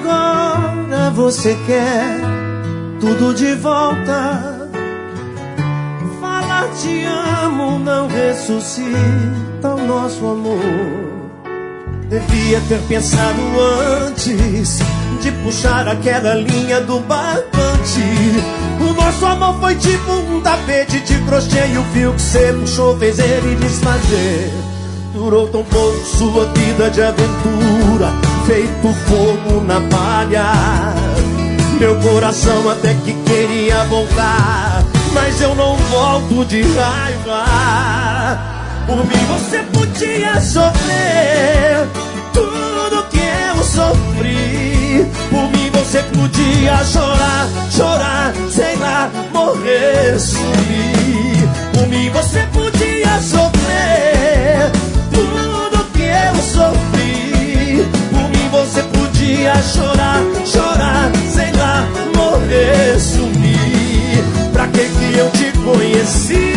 agora você quer tudo de volta. Falar te amo não ressuscita o nosso amor. Devia ter pensado antes de puxar aquela linha do barbante. O nosso amor foi tipo um tapete de crochê, e o fio que você puxou fez ele desfazer. Durou tão pouco sua vida de aventura, feito fogo na palha. Meu coração até que queria voltar, mas eu não volto de raiva. Por mim você podia sofrer tudo que eu sofri. Por mim você podia chorar, chorar, sei lá, morrer, sumir. Por mim você podia sofrer tudo que eu sofri. Por mim você podia chorar, chorar, sei lá, morrer, sumir. Pra que eu te conheci?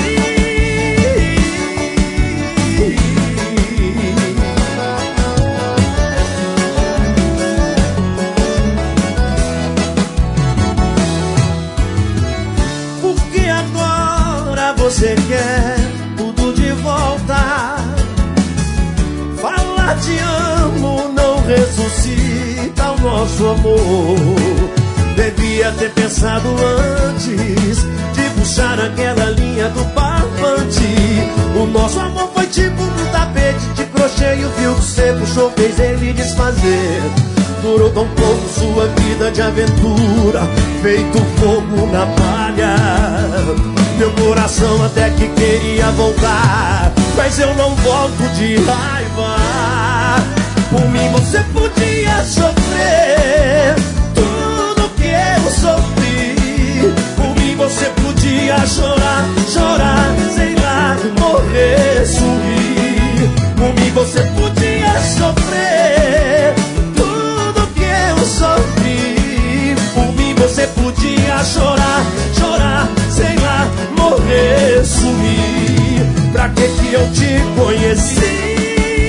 Porque agora você quer tudo de volta. Falar te amo não ressuscita o nosso amor. Devia ter pensado antes de puxar aquela linha do barbante. O nosso amor foi tipo um tapete de crochê, e o fio que você puxou fez ele desfazer. Durou tão pouco sua vida de aventura, feito fogo na palha. Meu coração até que queria voltar, mas eu não volto de raiva. Por mim você podia sofrer tudo que eu sofri. Por mim você podia chorar, chorar, sei lá, morrer, sumir. Por mim você podia sofrer tudo que eu sofri. Por mim você podia chorar, chorar, sei lá, morrer, sumir. Pra que eu te conheci?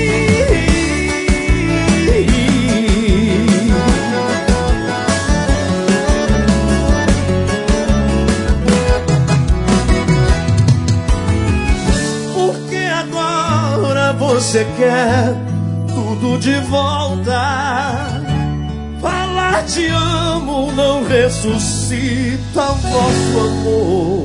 Você quer tudo de volta. Falar te amo não ressuscita o nosso amor.